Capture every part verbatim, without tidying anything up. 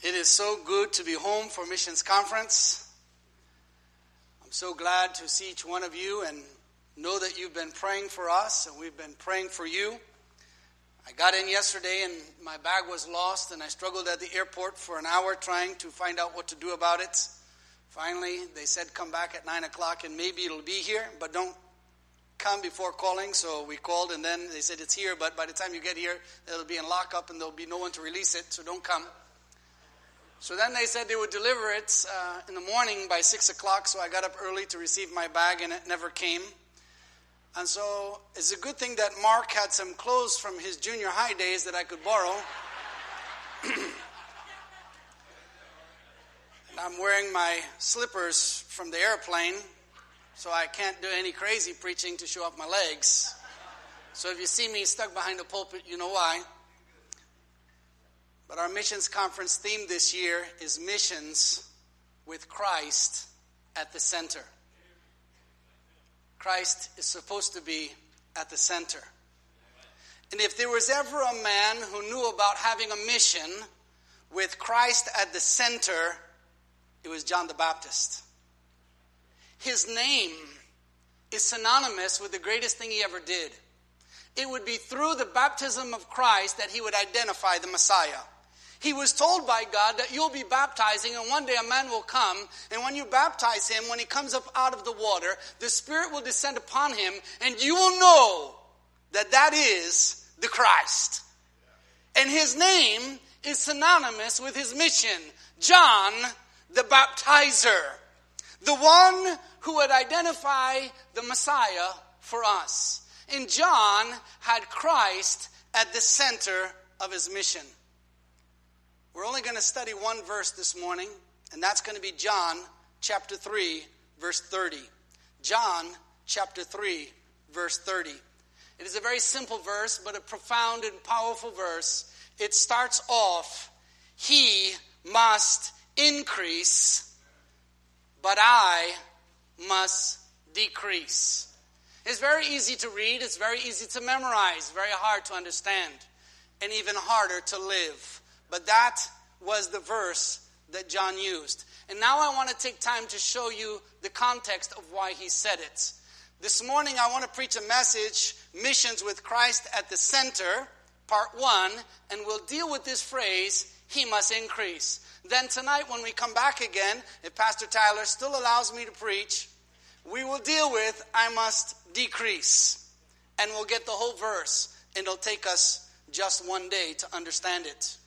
It is so good to be home for Missions Conference. I'm so glad to see each one of you and know that you've been praying for us and we've been praying for you. I got in yesterday and my bag was lost and I struggled at the airport for an hour trying to find out what to do about it. Finally, they said come back at nine o'clock and maybe it'll be here, but don't come before calling. So we called and then they said it's here, but by the time you get here, it'll be in lockup and there'll be no one to release it, so don't come. So then they said they would deliver it uh, in the morning by six o'clock, so I got up early to receive my bag, and it never came. And so it's a good thing that Mark had some clothes from his junior high days that I could borrow. And I'm wearing my slippers from the airplane, so I can't do any crazy preaching to show off my legs. So if you see me stuck behind the pulpit, you know why. But our missions conference theme this year is missions with Christ at the center. Christ is supposed to be at the center. And if there was ever a man who knew about having a mission with Christ at the center, it was John the Baptist. His name is synonymous with the greatest thing he ever did. It would be through the baptism of Christ that he would identify the Messiah. He was told by God that you'll be baptizing and one day a man will come, and when you baptize him, when he comes up out of the water, the Spirit will descend upon him and you will know that that is the Christ. And his name is synonymous with his mission, John the Baptizer, the one who would identify the Messiah for us. And John had Christ at the center of his mission. We're only going to study one verse this morning, and that's going to be John chapter three, verse thirty. John chapter three, verse thirty. It is a very simple verse, but a profound and powerful verse. It starts off, "He must increase, but I must decrease." It's very easy to read, it's very easy to memorize, very hard to understand, and even harder to live. But that was the verse that John used. And now I want to take time to show you the context of why he said it. This morning I want to preach a message, Missions with Christ at the Center, part one, and we'll deal with this phrase, he must increase. Then tonight when we come back again, if Pastor Tyler still allows me to preach, we will deal with I must decrease. And we'll get the whole verse, and it'll take us just one day to understand it.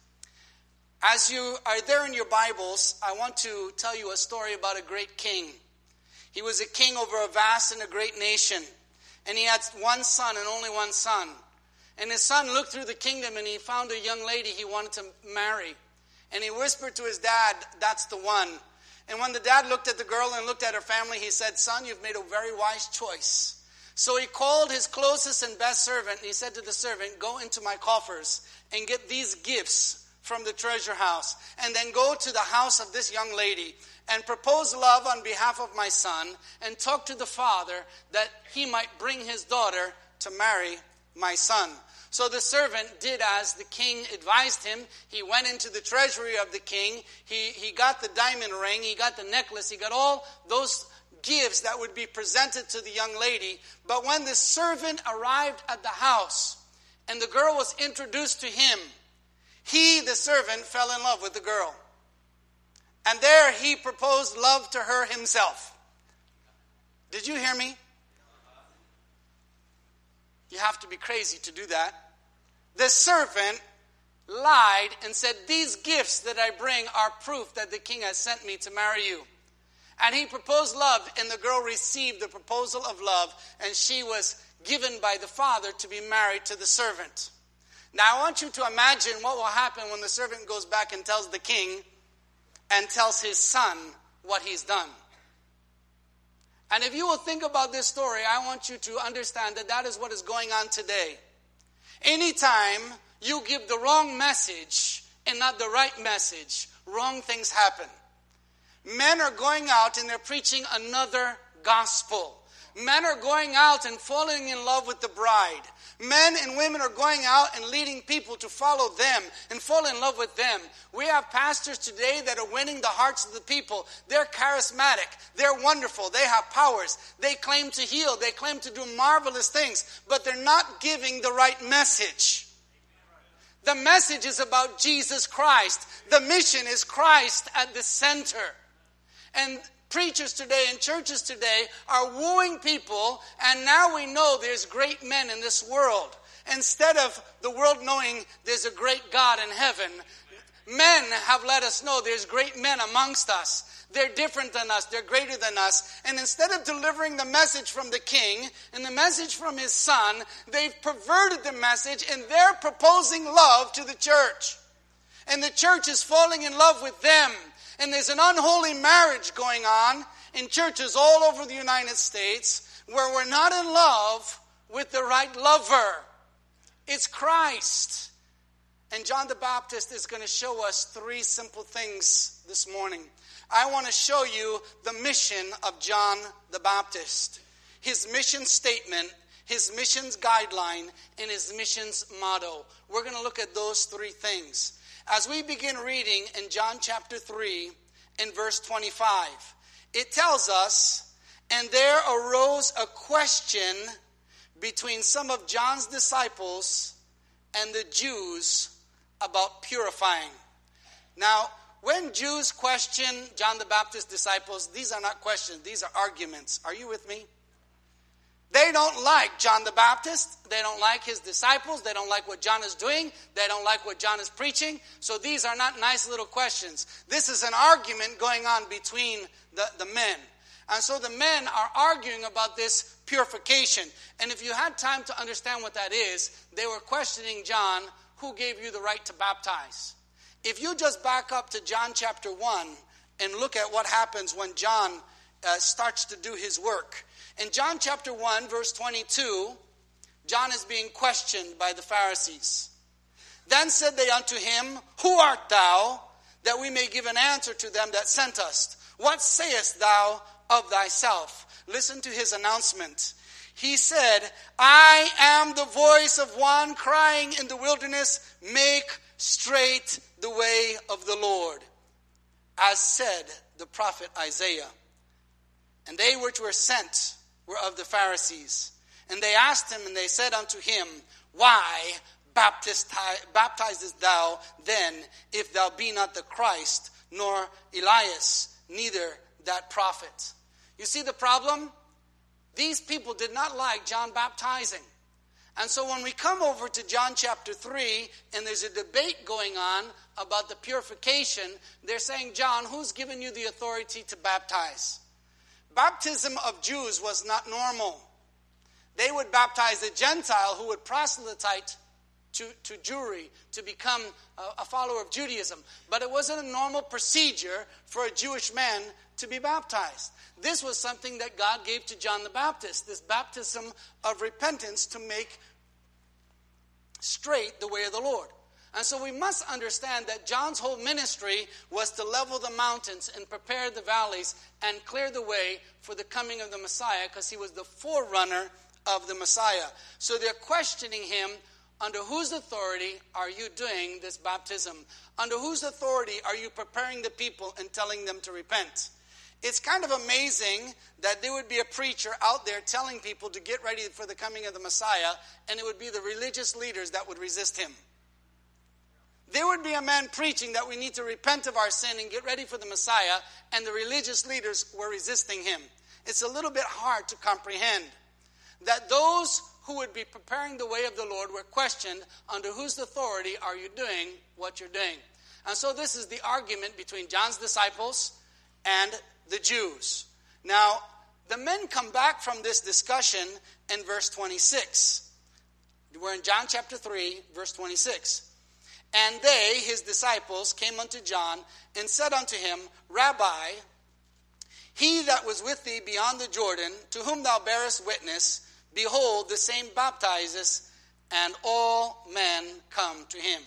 As you are there in your Bibles, I want to tell you a story about a great king. He was a king over a vast and a great nation. And he had one son and only one son. And his son looked through the kingdom and he found a young lady he wanted to marry. And he whispered to his dad, "That's the one." And when the dad looked at the girl and looked at her family, he said, "Son, you've made a very wise choice." So he called his closest and best servant and he said to the servant, "Go into my coffers and get these gifts from the treasure house, and then go to the house of this young lady and propose love on behalf of my son and talk to the father that he might bring his daughter to marry my son." So the servant did as the king advised him. He went into the treasury of the king. He, he got the diamond ring. He got the necklace. He got all those gifts that would be presented to the young lady. But when the servant arrived at the house and the girl was introduced to him, he, the servant, fell in love with the girl. And there he proposed love to her himself. Did you hear me? You have to be crazy to do that. The servant lied and said, "These gifts that I bring are proof that the king has sent me to marry you." And he proposed love, and the girl received the proposal of love, and she was given by the father to be married to the servant. Now I want you to imagine what will happen when the servant goes back and tells the king and tells his son what he's done. And if you will think about this story, I want you to understand that that is what is going on today. Anytime you give the wrong message and not the right message, wrong things happen. Men are going out and they're preaching another gospel. Men are going out and falling in love with the bride. Men and women are going out and leading people to follow them and fall in love with them. We have pastors today that are winning the hearts of the people. They're charismatic. They're wonderful. They have powers. They claim to heal. They claim to do marvelous things. But they're not giving the right message. The message is about Jesus Christ. The mission is Christ at the center. And preachers today and churches today are wooing people, and now we know there's great men in this world. Instead of the world knowing there's a great God in heaven, men have let us know there's great men amongst us. They're different than us. They're greater than us. And instead of delivering the message from the king and the message from his son, they've perverted the message and they're proposing love to the church. And the church is falling in love with them. And there's an unholy marriage going on in churches all over the United States where we're not in love with the right lover. It's Christ. And John the Baptist is going to show us three simple things this morning. I want to show you the mission of John the Baptist. His mission statement, his mission's guideline, and his mission's motto. We're going to look at those three things. As we begin reading in John chapter three, in verse twenty-five, it tells us, and there arose a question between some of John's disciples and the Jews about purifying. Now, when Jews question John the Baptist's disciples, these are not questions, these are arguments. Are you with me? They don't like John the Baptist. They don't like his disciples. They don't like what John is doing. They don't like what John is preaching. So these are not nice little questions. This is an argument going on between the, the men. And so the men are arguing about this purification. And if you had time to understand what that is, they were questioning John, who gave you the right to baptize? If you just back up to John chapter one and look at what happens when John uh, starts to do his work. In John chapter one, verse twenty-two, John is being questioned by the Pharisees. Then said they unto him, Who art thou, that we may give an answer to them that sent us? What sayest thou of thyself? Listen to his announcement. He said, I am the voice of one crying in the wilderness, make straight the way of the Lord, as said the prophet Isaiah. And they which were sent were of the Pharisees. And they asked him, and they said unto him, Why baptizest thou then, if thou be not the Christ, nor Elias, neither that prophet? You see the problem? These people did not like John baptizing. And so when we come over to John chapter three, and there's a debate going on about the purification, they're saying, John, who's given you the authority to baptize? Baptism of Jews was not normal. They would baptize a Gentile who would proselyte to, to Jewry, to become a, a follower of Judaism. But it wasn't a normal procedure for a Jewish man to be baptized. This was something that God gave to John the Baptist, this baptism of repentance to make straight the way of the Lord. And so we must understand that John's whole ministry was to level the mountains and prepare the valleys and clear the way for the coming of the Messiah, because he was the forerunner of the Messiah. So they're questioning him, under whose authority are you doing this baptism? Under whose authority are you preparing the people and telling them to repent? It's kind of amazing that there would be a preacher out there telling people to get ready for the coming of the Messiah, and it would be the religious leaders that would resist him. There would be a man preaching that we need to repent of our sin and get ready for the Messiah, and the religious leaders were resisting him. It's a little bit hard to comprehend that those who would be preparing the way of the Lord were questioned, under whose authority are you doing what you're doing? And so this is the argument between John's disciples and the Jews. Now, the men come back from this discussion in verse twenty-six. We're in John chapter three, verse twenty-six. And they, his disciples, came unto John and said unto him, Rabbi, he that was with thee beyond the Jordan, to whom thou bearest witness, behold, the same baptizeth, and all men come to him.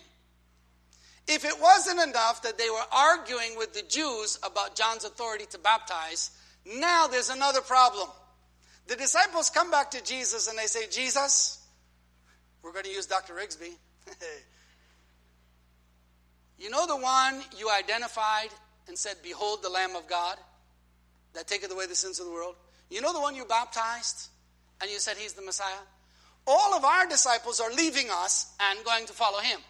If it wasn't enough that they were arguing with the Jews about John's authority to baptize, now there's another problem. The disciples come back to Jesus and they say, Jesus, we're going to use Doctor Rigsby. You know the one you identified and said, behold the Lamb of God that taketh away the sins of the world? You know the one you baptized and you said he's the Messiah? All of our disciples are leaving us and going to follow him.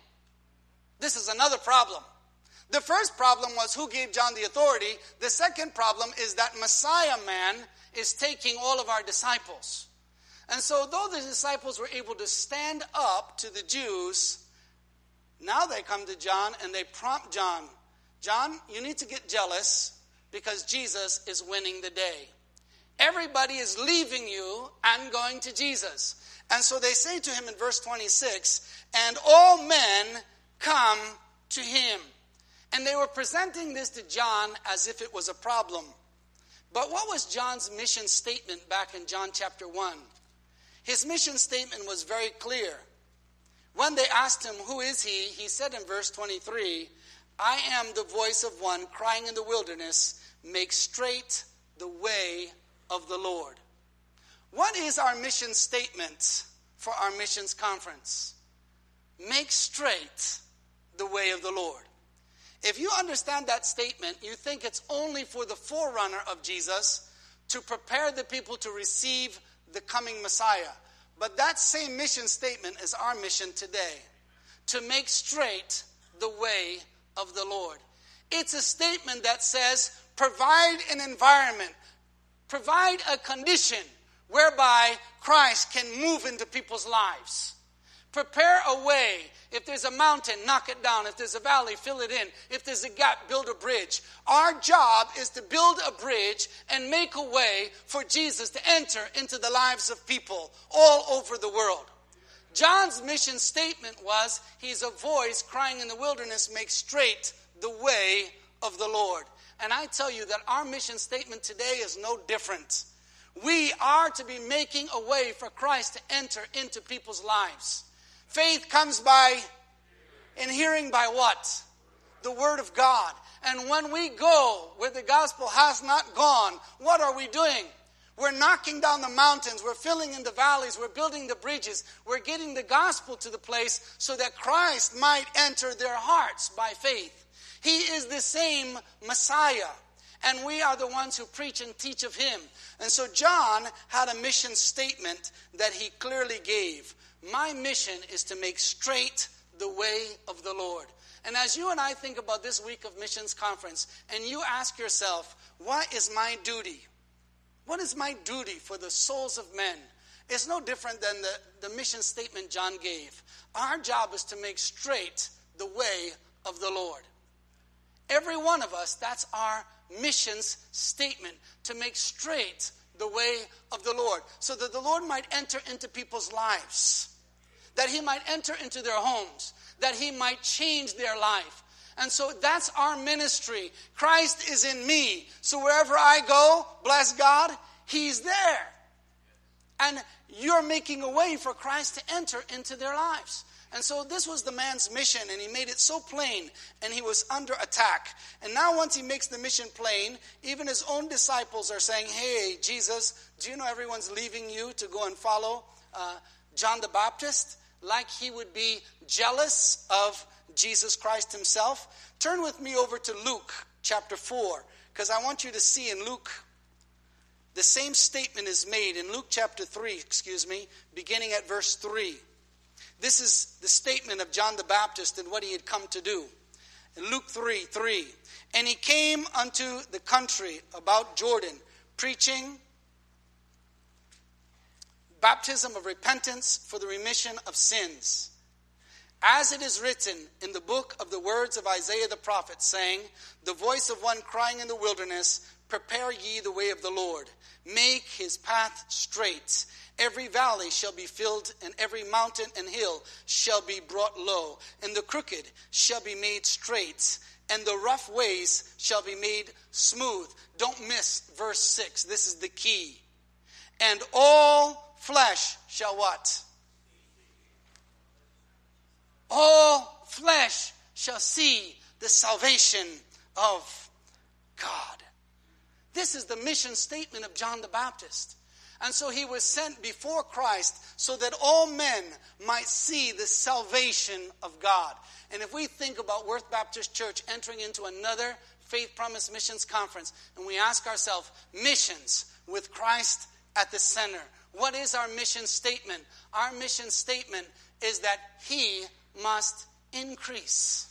This is another problem. The first problem was who gave John the authority. The second problem is that Messiah man is taking all of our disciples. And so though the disciples were able to stand up to the Jews, now they come to John and they prompt John. John, you need to get jealous because Jesus is winning the day. Everybody is leaving you and going to Jesus. And so they say to him in verse twenty-six, and all men come to him. And they were presenting this to John as if it was a problem. But what was John's mission statement back in John chapter one? His mission statement was very clear. When they asked him, who is he? He said in verse twenty-three, I am the voice of one crying in the wilderness, make straight the way of the Lord. What is our mission statement for our missions conference? Make straight the way of the Lord. If you understand that statement, you think it's only for the forerunner of Jesus to prepare the people to receive the coming Messiah. But that same mission statement is our mission today. To make straight the way of the Lord. It's a statement that says, provide an environment, provide a condition whereby Christ can move into people's lives. Prepare a way. If there's a mountain, knock it down. If there's a valley, fill it in. If there's a gap, build a bridge. Our job is to build a bridge and make a way for Jesus to enter into the lives of people all over the world. John's mission statement was, he's a voice crying in the wilderness, make straight the way of the Lord. And I tell you that our mission statement today is no different. We are to be making a way for Christ to enter into people's lives. Faith comes by, in hearing by what? The Word of God. And when we go where the gospel has not gone, what are we doing? We're knocking down the mountains. We're filling in the valleys. We're building the bridges. We're getting the gospel to the place so that Christ might enter their hearts by faith. He is the same Messiah. And we are the ones who preach and teach of him. And so John had a mission statement that he clearly gave. My mission is to make straight the way of the Lord. And as you and I think about this week of missions conference, and you ask yourself, what is my duty? What is my duty for the souls of men? It's no different than the, the mission statement John gave. Our job is to make straight the way of the Lord. Every one of us, that's our missions statement, to make straight the way of the Lord, so that the Lord might enter into people's lives, that he might enter into their homes, that he might change their life. And so that's our ministry. Christ is in me. So wherever I go, bless God, he's there. And you're making a way for Christ to enter into their lives. And so this was the man's mission, and he made it so plain, and he was under attack. And now once he makes the mission plain, even his own disciples are saying, hey, Jesus, do you know everyone's leaving you to go and follow uh, John the Baptist? Like he would be jealous of Jesus Christ himself. Turn with me over to Luke chapter four, because I want you to see in Luke, the same statement is made in Luke chapter three, excuse me, beginning at verse three. This is the statement of John the Baptist and what he had come to do. In Luke three, three, and he came unto the country about Jordan, preaching baptism of repentance for the remission of sins. As it is written in the book of the words of Isaiah the prophet, saying, the voice of one crying in the wilderness, prepare ye the way of the Lord. Make his path straight. Every valley shall be filled, and every mountain and hill shall be brought low. And the crooked shall be made straight, and the rough ways shall be made smooth. Don't miss verse six. This is the key. And all flesh shall what? All flesh shall see the salvation of God. This is the mission statement of John the Baptist. And so he was sent before Christ so that all men might see the salvation of God. And if we think about Worth Baptist Church entering into another Faith Promise Missions Conference, and we ask ourselves, missions with Christ at the center. What is our mission statement? Our mission statement is that he must increase.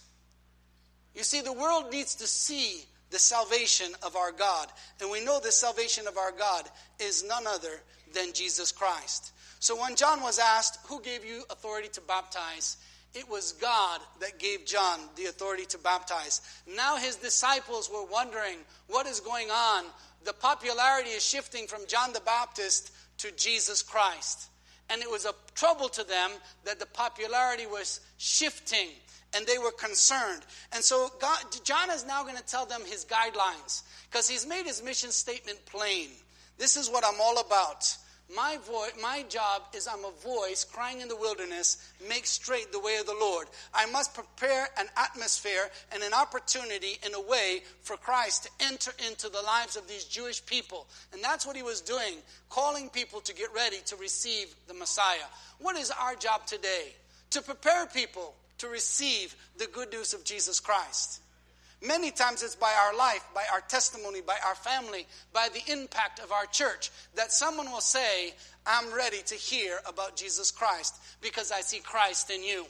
You see, the world needs to see the salvation of our God. And we know the salvation of our God is none other than Jesus Christ. So when John was asked, who gave you authority to baptize? It was God that gave John the authority to baptize. Now his disciples were wondering, what is going on? The popularity is shifting from John the Baptist to Jesus Christ. And it was a trouble to them that the popularity was shifting, and they were concerned. And so God, John is now going to tell them his guidelines, because he's made his mission statement plain. This is what I'm all about. My voice, my job is I'm a voice crying in the wilderness, make straight the way of the Lord. I must prepare an atmosphere and an opportunity in a way for Christ to enter into the lives of these Jewish people. And that's what he was doing, calling people to get ready to receive the Messiah. What is our job today? To prepare people to receive the good news of Jesus Christ. Many times it's by our life, by our testimony, by our family, by the impact of our church, that someone will say, I'm ready to hear about Jesus Christ because I see Christ in you.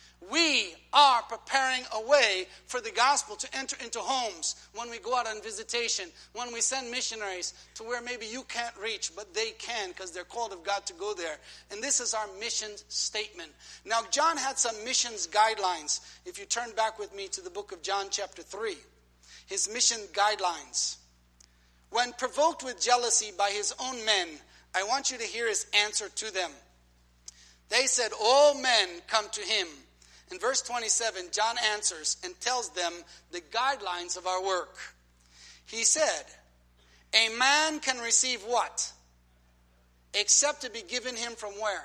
We are preparing a way for the gospel to enter into homes when we go out on visitation, when we send missionaries to where maybe you can't reach, but they can because they're called of God to go there. And this is our mission statement. Now, John had some missions guidelines. If you turn back with me to the book of John chapter three, his mission guidelines. When provoked with jealousy by his own men, I want you to hear his answer to them. They said, all men come to him. In verse twenty-seven, John answers and tells them the guidelines of our work. He said, a man can receive what? Except to be given him from where?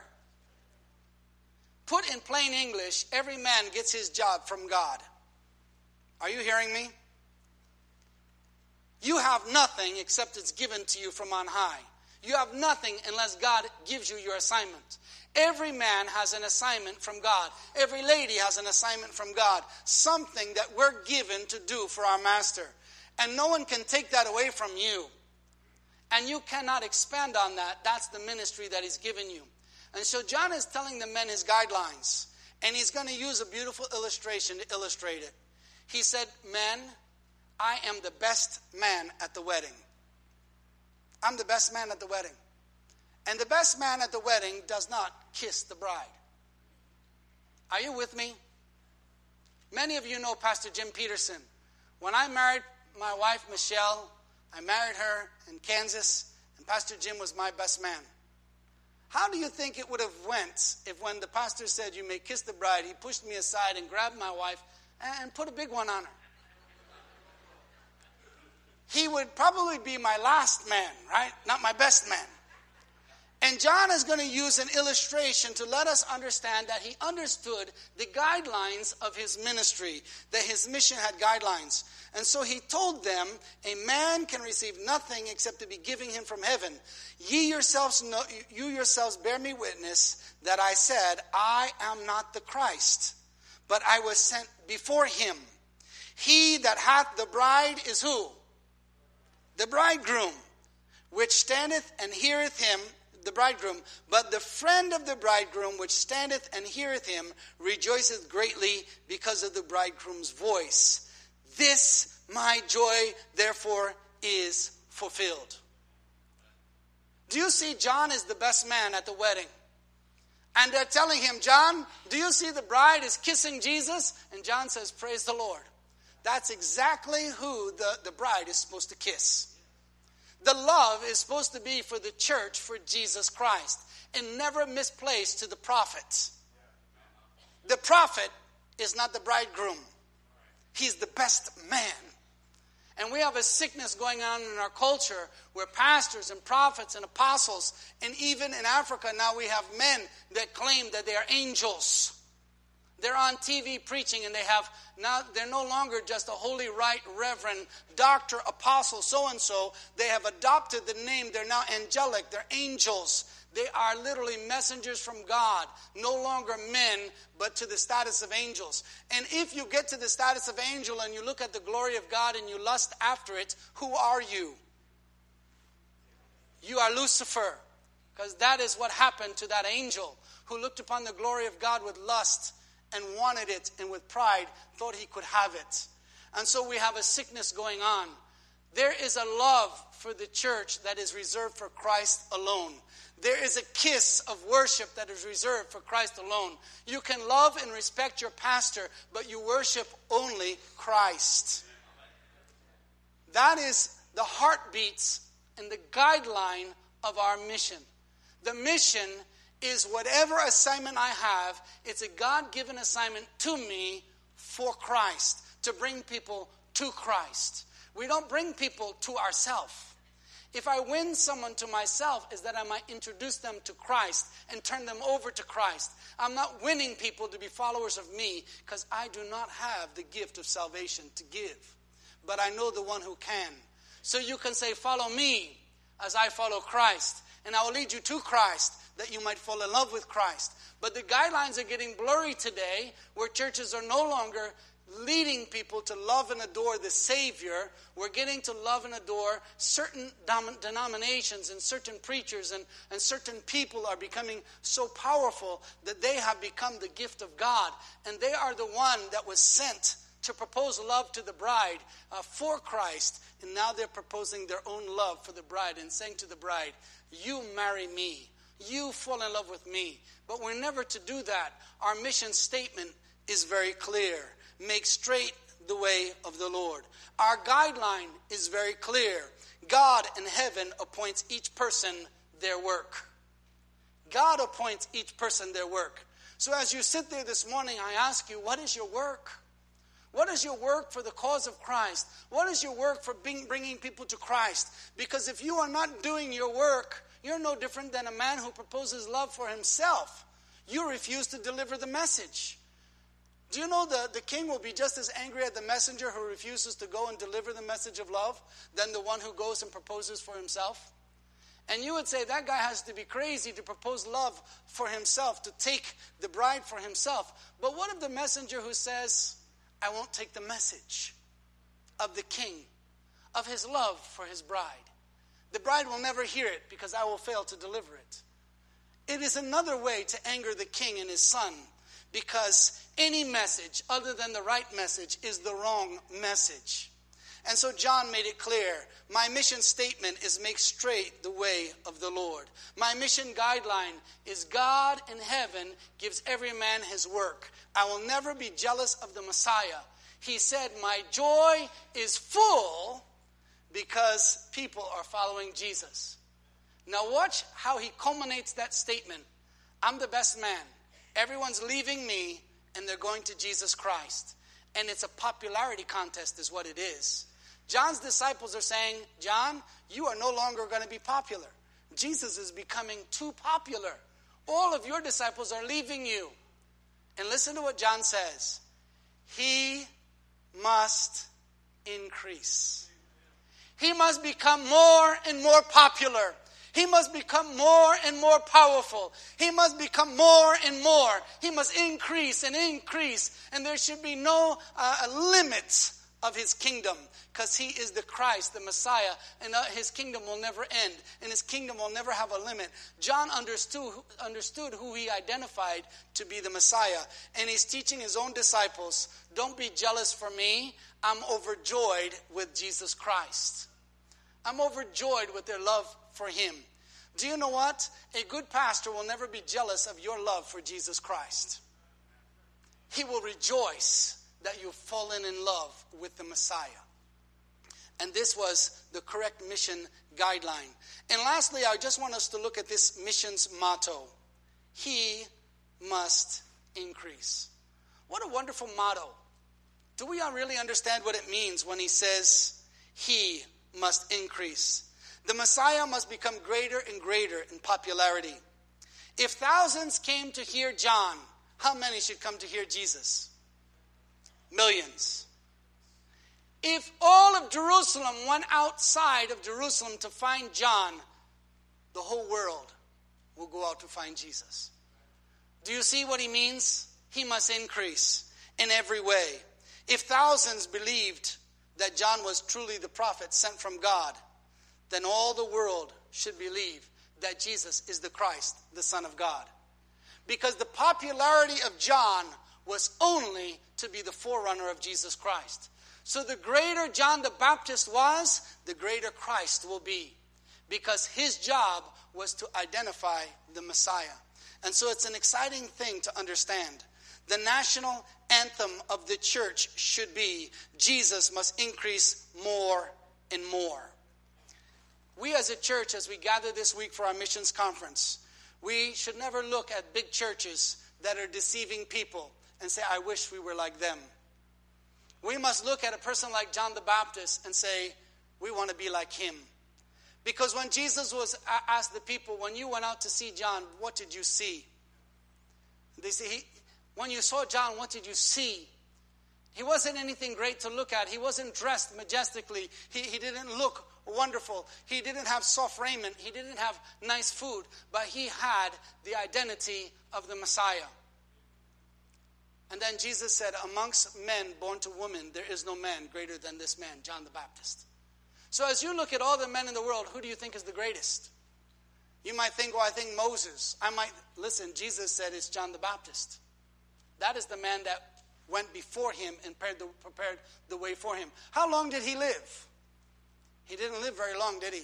Put in plain English, every man gets his job from God. Are you hearing me? You have nothing except it's given to you from on high. You have nothing unless God gives you your assignment. Every man has an assignment from God. Every lady has an assignment from God. Something that we're given to do for our master. And no one can take that away from you. And you cannot expand on that. That's the ministry that he's given you. And so John is telling the men his guidelines. And he's going to use a beautiful illustration to illustrate it. He said, men, I am the best man at the wedding. I'm the best man at the wedding. And the best man at the wedding does not kiss the bride. Are you with me? Many of you know Pastor Jim Peterson. When I married my wife, Michelle, I married her in Kansas, and Pastor Jim was my best man. How do you think it would have went if when the pastor said, you may kiss the bride, he pushed me aside and grabbed my wife and put a big one on her? He would probably be my last man, right? Not my best man. And John is going to use an illustration to let us understand that he understood the guidelines of his ministry, that his mission had guidelines. And so he told them, a man can receive nothing except to be giving him from heaven. Ye yourselves know, you yourselves bear me witness that I said, I am not the Christ, but I was sent before him. He that hath the bride is who? The bridegroom, which standeth and heareth him, the bridegroom, but the friend of the bridegroom which standeth and heareth him rejoiceth greatly because of the bridegroom's voice. This my joy therefore is fulfilled. Do you see John is the best man at the wedding? And they're telling him, John, do you see the bride is kissing Jesus? And John says, praise the Lord. That's exactly who the, the bride is supposed to kiss. The love is supposed to be for the church, for Jesus Christ, and never misplaced to the prophet. The prophet is not the bridegroom. He's the best man. And we have a sickness going on in our culture where pastors and prophets and apostles, and even in Africa now we have men that claim that they are angels. They're on T V preaching, and they have now, they're no longer just a holy right reverend, doctor, apostle, so-and-so. They have adopted the name. They're now angelic. They're angels. They are literally messengers from God, no longer men, but to the status of angels. And if you get to the status of angel and you look at the glory of God and you lust after it, who are you? You are Lucifer, because that is what happened to that angel who looked upon the glory of God with lust and wanted it, and with pride thought he could have it. And so we have a sickness going on. There is a love for the church that is reserved for Christ alone. There is a kiss of worship that is reserved for Christ alone. You can love and respect your pastor, but you worship only Christ. That is the heartbeats and the guideline of our mission. The mission is whatever assignment I have, it's a God-given assignment to me for Christ, to bring people to Christ. We don't bring people to ourselves. If I win someone to myself, is that I might introduce them to Christ and turn them over to Christ. I'm not winning people to be followers of me, because I do not have the gift of salvation to give. But I know the one who can. So you can say, follow me as I follow Christ. And I will lead you to Christ, that you might fall in love with Christ. But the guidelines are getting blurry today, where churches are no longer leading people to love and adore the Savior. We're getting to love and adore certain dom- denominations and certain preachers, and, and certain people are becoming so powerful that they have become the gift of God. And they are the one that was sent to propose love to the bride uh, for Christ. And now they're proposing their own love for the bride and saying to the bride, you marry me. You fall in love with me. But we're never to do that. Our mission statement is very clear. Make straight the way of the Lord. Our guideline is very clear. God in heaven appoints each person their work. God appoints each person their work. So as you sit there this morning, I ask you, what is your work? What is your work for the cause of Christ? What is your work for being, bringing people to Christ? Because if you are not doing your work, you're no different than a man who proposes love for himself. You refuse to deliver the message. Do you know the, the king will be just as angry at the messenger who refuses to go and deliver the message of love than the one who goes and proposes for himself? And you would say that guy has to be crazy to propose love for himself, to take the bride for himself. But what of the messenger who says, I won't take the message of the king, of his love for his bride? The bride will never hear it because I will fail to deliver it. It is another way to anger the king and his son, because any message other than the right message is the wrong message. And so John made it clear. My mission statement is make straight the way of the Lord. My mission guideline is God in heaven gives every man his work. I will never be jealous of the Messiah. He said, my joy is full because people are following Jesus. Now watch how he culminates that statement. I'm the best man. Everyone's leaving me and they're going to Jesus Christ. And it's a popularity contest is what it is. John's disciples are saying, John, you are no longer going to be popular. Jesus is becoming too popular. All of your disciples are leaving you. And listen to what John says. He must increase. He must become more and more popular. He must become more and more powerful. He must become more and more. He must increase and increase. And there should be no uh, limit of his kingdom, because he is the Christ, the Messiah, and uh, his kingdom will never end, and his kingdom will never have a limit. John understood, understood who he identified to be the Messiah, and he's teaching his own disciples, don't be jealous for me. I'm overjoyed with Jesus Christ. I'm overjoyed with their love for him. Do you know what? A good pastor will never be jealous of your love for Jesus Christ. He will rejoice that you've fallen in love with the Messiah. And this was the correct mission guideline. And lastly, I just want us to look at this mission's motto. He must increase. What a wonderful motto. Do we really understand what it means when he says, he must increase? The Messiah must become greater and greater in popularity. If thousands came to hear John, how many should come to hear Jesus? Millions. If all of Jerusalem went outside of Jerusalem to find John, the whole world will go out to find Jesus. Do you see what he means? He must increase in every way. If thousands believed that John was truly the prophet sent from God, then all the world should believe that Jesus is the Christ, the Son of God. Because the popularity of John was only to be the forerunner of Jesus Christ. So the greater John the Baptist was, the greater Christ will be. Because his job was to identify the Messiah. And so it's an exciting thing to understand. The national anthem of the church should be, Jesus must increase more and more. We as a church, as we gather this week for our missions conference, we should never look at big churches that are deceiving people and say, I wish we were like them. We must look at a person like John the Baptist and say, we want to be like him. Because when Jesus was asked the people, when you went out to see John, what did you see? They say, he, when you saw John, what did you see? He wasn't anything great to look at. He wasn't dressed majestically. He, he didn't look wonderful. He didn't have soft raiment. He didn't have nice food. But he had the identity of the Messiah. And then Jesus said, amongst men born to women, there is no man greater than this man, John the Baptist. So as you look at all the men in the world, who do you think is the greatest? You might think, well, I think Moses. I might, listen, Jesus said it's John the Baptist. That is the man that went before him and prepared the, prepared the way for him. How long did he live? He didn't live very long, did he?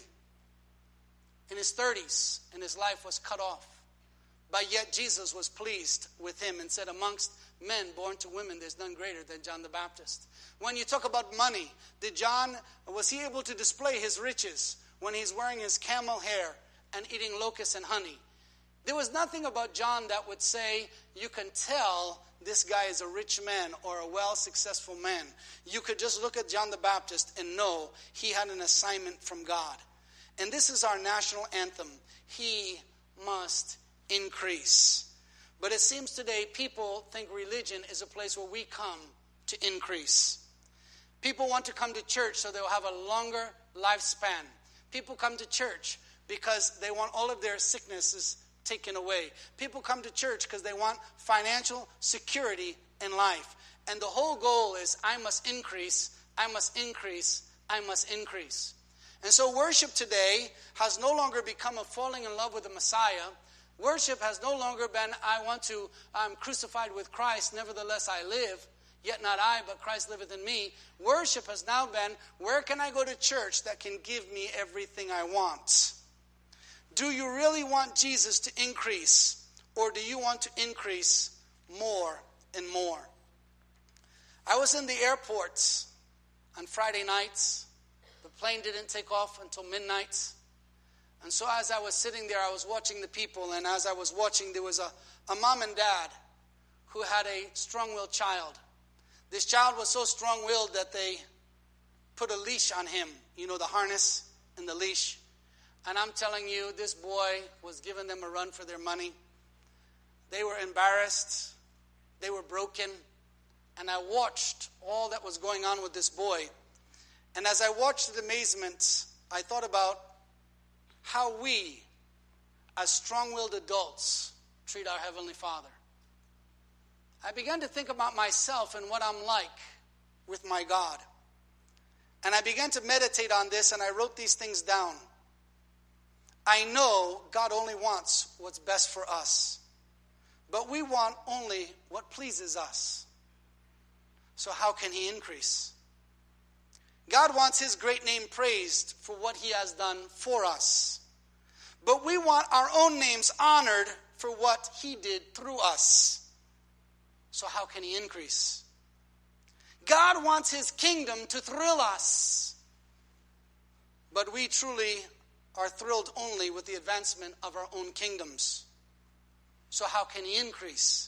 In his thirties, and his life was cut off. But yet Jesus was pleased with him and said, amongst men born to women, there's none greater than John the Baptist. When you talk about money, did John, was he able to display his riches when he's wearing his camel hair and eating locusts and honey? There was nothing about John that would say, you can tell this guy is a rich man or a well-successful man. You could just look at John the Baptist and know he had an assignment from God. And this is our national anthem. He must increase. But it seems today people think religion is a place where we come to increase. People want to come to church so they'll have a longer lifespan. People come to church because they want all of their sicknesses taken away. People come to church because they want financial security in life. And the whole goal is, I must increase, I must increase, I must increase. And so worship today has no longer become a falling in love with the Messiah. Worship has no longer been, I want to, I'm crucified with Christ, nevertheless I live. Yet not I, but Christ liveth in me. Worship has now been, where can I go to church that can give me everything I want? Do you really want Jesus to increase, or do you want to increase more and more? I was in the airport on Friday nights. The plane didn't take off until midnight. And so as I was sitting there, I was watching the people, and as I was watching, there was a, a mom and dad who had a strong-willed child. This child was so strong-willed that they put a leash on him, you know, the harness and the leash. And I'm telling you, this boy was giving them a run for their money. They were embarrassed. They were broken. And I watched all that was going on with this boy. And as I watched the amazement, I thought about how we, as strong-willed adults, treat our Heavenly Father. I began to think about myself and what I'm like with my God. And I began to meditate on this, and I wrote these things down. I know God only wants what's best for us, but we want only what pleases us. So how can He increase? God wants His great name praised for what He has done for us, but we want our own names honored for what He did through us. So how can He increase? God wants His kingdom to thrill us, but we truly are thrilled only with the advancement of our own kingdoms. So how can He increase?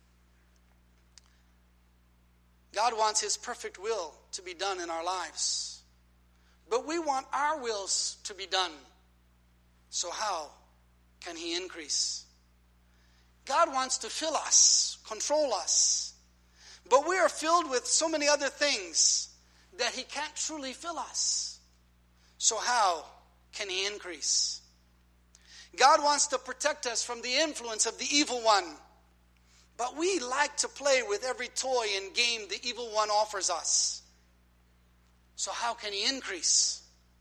God wants His perfect will to be done in our lives, but we want our wills to be done. So how can He increase? God wants to fill us, control us. But we are filled with so many other things that he can't truly fill us. So how can he increase? God wants to protect us from the influence of the evil one. But we like to play with every toy and game the evil one offers us. So how can he increase?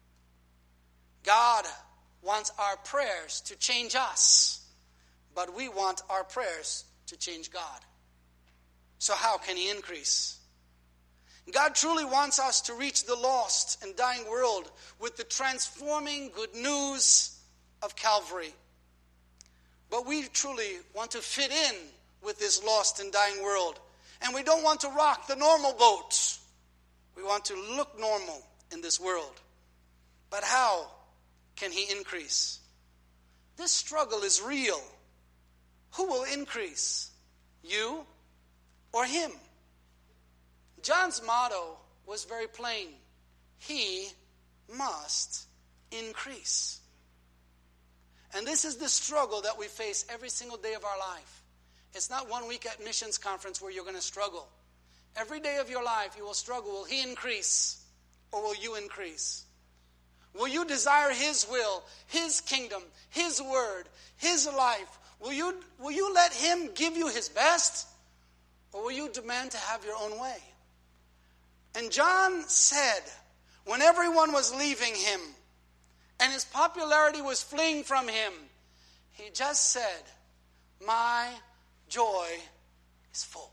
God wants our prayers to change us, but we want our prayers to change God. So how can he increase? God truly wants us to reach the lost and dying world with the transforming good news of Calvary. But we truly want to fit in with this lost and dying world. And we don't want to rock the normal boat. We want to look normal in this world. But how can he increase? This struggle is real. Who will increase? You or him? John's motto was very plain. He must increase. And this is the struggle that we face every single day of our life. It's not one week at missions conference where you're going to struggle. Every day of your life you will struggle. Will he increase or will you increase? Will you desire his will, his kingdom, his word, his life? Will you, will you let him give you his best? Or will you demand to have your own way? And John said, when everyone was leaving him and his popularity was fleeing from him, he just said, my joy is full.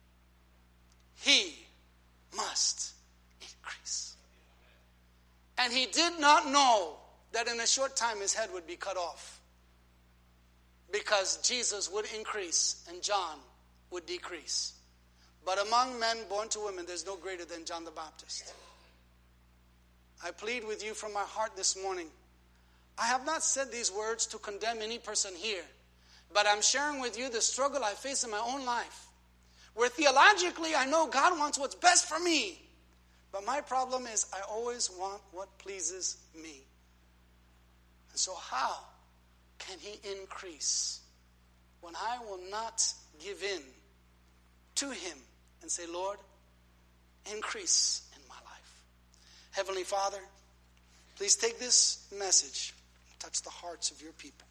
He must increase. And he did not know that in a short time his head would be cut off, because Jesus would increase and John would decrease. But among men born to women, there's no greater than John the Baptist. I plead with you from my heart this morning. I have not said these words to condemn any person here, but I'm sharing with you the struggle I face in my own life, where theologically I know God wants what's best for me. But my problem is I always want what pleases me. And so how can he increase when I will not give in to him and say, Lord, increase in my life? Heavenly Father, please take this message and touch the hearts of your people.